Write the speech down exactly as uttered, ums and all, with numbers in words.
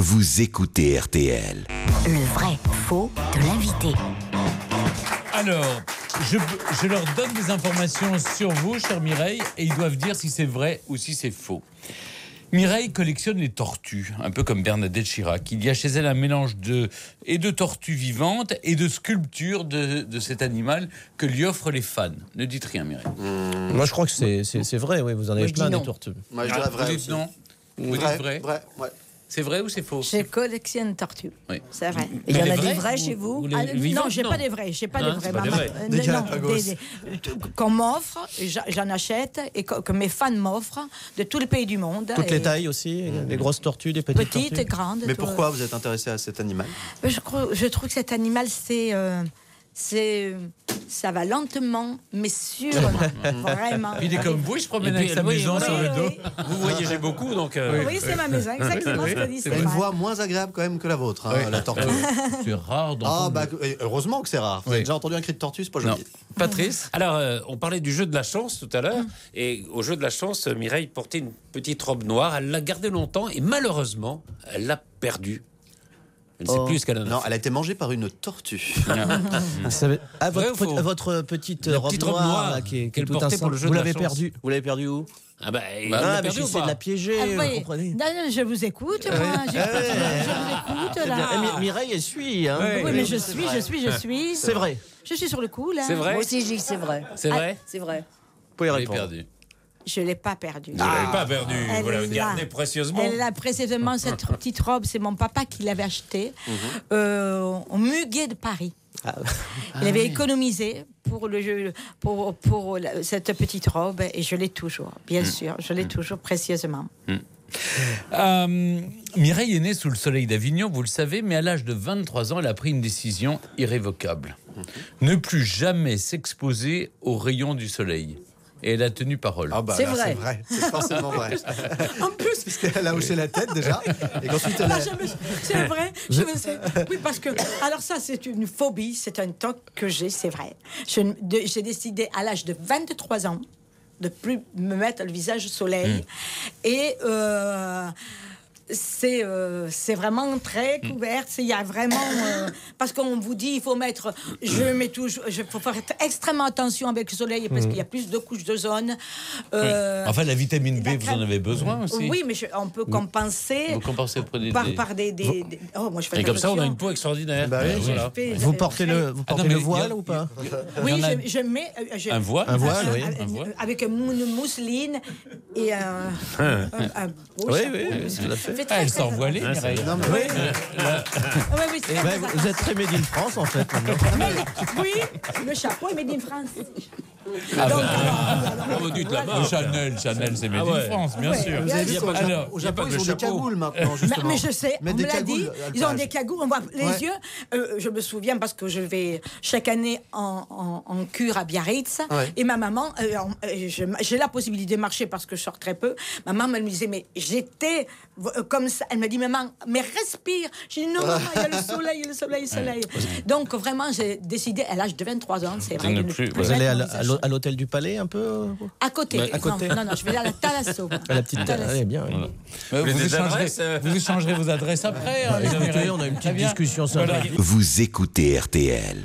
Vous écoutez R T L. Le vrai faux de l'invité. Alors, je, je leur donne des informations sur vous, chère Mireille, et ils doivent dire si c'est vrai ou si c'est faux. Mireille collectionne les tortues, un peu comme Bernadette Chirac. Il y a chez elle un mélange de, et de tortues vivantes et de sculptures de, de cet animal que lui offrent les fans. Ne dites rien, Mireille. Mmh. Moi, je crois que c'est, c'est, c'est vrai, oui, vous en avez plein des tortues. Moi, je dirais Ah, vrai. vous dites aussi. non. Vous vrai, dites vrai. vrai, ouais. C'est vrai ou c'est faux? Je collectionne tortues. Oui. C'est vrai. Mais Il y en les a vrais, des vrais vous- chez vous, vous les Ah, vivantes, non, j'ai non. pas des vrais. J'ai pas Hein, des vrais. c'est pas des maman. vrais. Euh, Des non, Galapagos. des- des- tout- qu'on m'offre, j'a- j'en achète et que, que mes fans m'offrent de tous les pays du monde. Toutes Et les tailles aussi, les grosses tortues, les petites petites, tortues. grandes. Mais tout. pourquoi vous êtes intéressé à cet animal? Ben, je, crois, je trouve que cet animal, c'est, euh, c'est, ça va lentement, mais sûrement, vraiment. Puis il est comme vous, il se promène Et avec puis, sa oui, maison oui, sur le oui. dos. Vous voyagez beaucoup, donc... euh, Oui, c'est ma maison, exactement ce que dit C'est une Stéphane. voix moins agréable quand même que la vôtre, hein, Oui. la tortue. C'est rare Ah d'entendre. bah et heureusement que c'est rare. Vous Oui. avez déjà entendu un cri de tortue, c'est pas Non. joli. Patrice? Alors, euh, on parlait du jeu de la chance tout à l'heure. Et au jeu de la chance, Mireille portait une petite robe noire. Elle l'a gardée longtemps et malheureusement, elle l'a perdue. Elle ne sait Oh. plus ce qu'elle en a Non, fait. elle a été mangée par une tortue. Ça veut- Ah, Vrai votre, ou faux pe- votre petite La robe petite robe noire, noire là, qui est, qui est qu'elle tout portait un pour le sang. jeu Vous de la l'avez chance. perdue. Vous l'avez perdue où? Ah bah, il Ah, l'a mais perdue ou j'essaie pas de la piéger, Ah, vous oui. comprenez? Non, non, je vous écoute, moi. Je, je- je vous écoute, Eh là. bien, Mi- Mireille, elle suit. Hein. Oui, mais je suis, je suis, je suis. C'est vrai. Je suis sur le coup, là. C'est vrai? Moi aussi, je dis que c'est vrai. C'est vrai? C'est vrai. Vous pouvez Elle est répondre. perdue. Je ne l'ai pas perdue. Vous l'avez pas perdue. Elle Vous l'avez est gardée là. précieusement. Elle a précisément cette petite robe, c'est mon papa qui l'avait achetée euh, au Muguet de Paris. Il avait économisé pour, le jeu, pour, pour la- cette petite robe et je l'ai toujours, bien sûr, je l'ai toujours précieusement. Euh, Mireille est née sous le soleil d'Avignon, vous le savez, mais à l'âge de vingt-trois ans, elle a pris une décision irrévocable. Ne plus jamais s'exposer aux rayons du soleil. Et elle a tenu parole. Ah bah C'est là, vrai. c'est vrai. C'est forcément vrai. En plus, Puisqu'elle a hoché la tête déjà. Et qu'ensuite elle là, a... je me- c'est vrai, je me sais- oui, parce que, alors ça, c'est une phobie, c'est un toc que j'ai, c'est vrai. Je ne- de- j'ai décidé à l'âge de vingt-trois ans de plus me mettre le visage au soleil. Et euh, c'est, euh, c'est vraiment très couvert. Il y a vraiment... euh, parce qu'on vous dit, il faut mettre... Je mets toujours... Il faut faire extrêmement attention avec le soleil parce qu'il y a plus de couches d'ozone. Euh, Enfin, la vitamine B, la vous en crème- avez besoin aussi. Oui, mais je- on peut compenser Vous compensez prenez par, des... par des, des, des- Oh, moi je fais Et comme ça, on a attention. une peau extraordinaire. Bah oui, Euh, voilà. Je fais- Vous je- portez le, vous Ah non, portez mais le il y voile a- ou pas? Oui, Il y en a- je, je mets... euh, je- Un voile Un voile, un- oui. un- Un voile. Avec une mousseline et un... un, un beau Oui, chapeau. oui, tout à fait. Fait Ah, très, elle très s'en voilée, Ah, c'est- Mireille. Non, mais Oui, oui, c'est Eh très, ben, très vous êtes très Made in France, en fait. maintenant. attention. Oui, le chapeau est made in France. Ah, Donc, bah, alors, Oh, dites voilà. là-bas. le Chanel, Chanel, c'est Made Ah ouais. in France, bien Ouais, sûr. bien Vous avez vu sûr. qu'au Japon, Alors, au il y a Japon, pas ils de ont des chapeau. cagoules maintenant, Mais, justement. mais je sais, Mais on des me l'a dit, cagoules à ils ont plage. des cagoules, on voit les Ouais. yeux. Euh, je me souviens parce que je vais chaque année en, en, en cure à Biarritz. Ouais. Et ma maman, euh, en- euh, je- j'ai la possibilité de marcher parce que je sors très peu. Ma maman, elle me disait, mais j'étais euh, comme ça. Elle m'a dit, maman, mais respire. J'ai dit, non, maman, il y a le soleil, le soleil, le soleil. Donc vraiment, j'ai décidé à l'âge de vingt-trois ans, c'est vrai. ne de ne plus- plus Vous allez à, mettre mon l- à visage. l'hô- à l'hôtel du Palais, un peu? À côté. à côté. Non, non, non, je vais à la Thalasso. À la petite. Thalasso. Allez, bien. oui. Mais voulez Vous, des échangerez, adresses, euh vous échangerez vos adresses après. hein, Écoutez, Mireille. on a une Très petite bien. discussion sympa. Voilà. Vous écoutez R T L.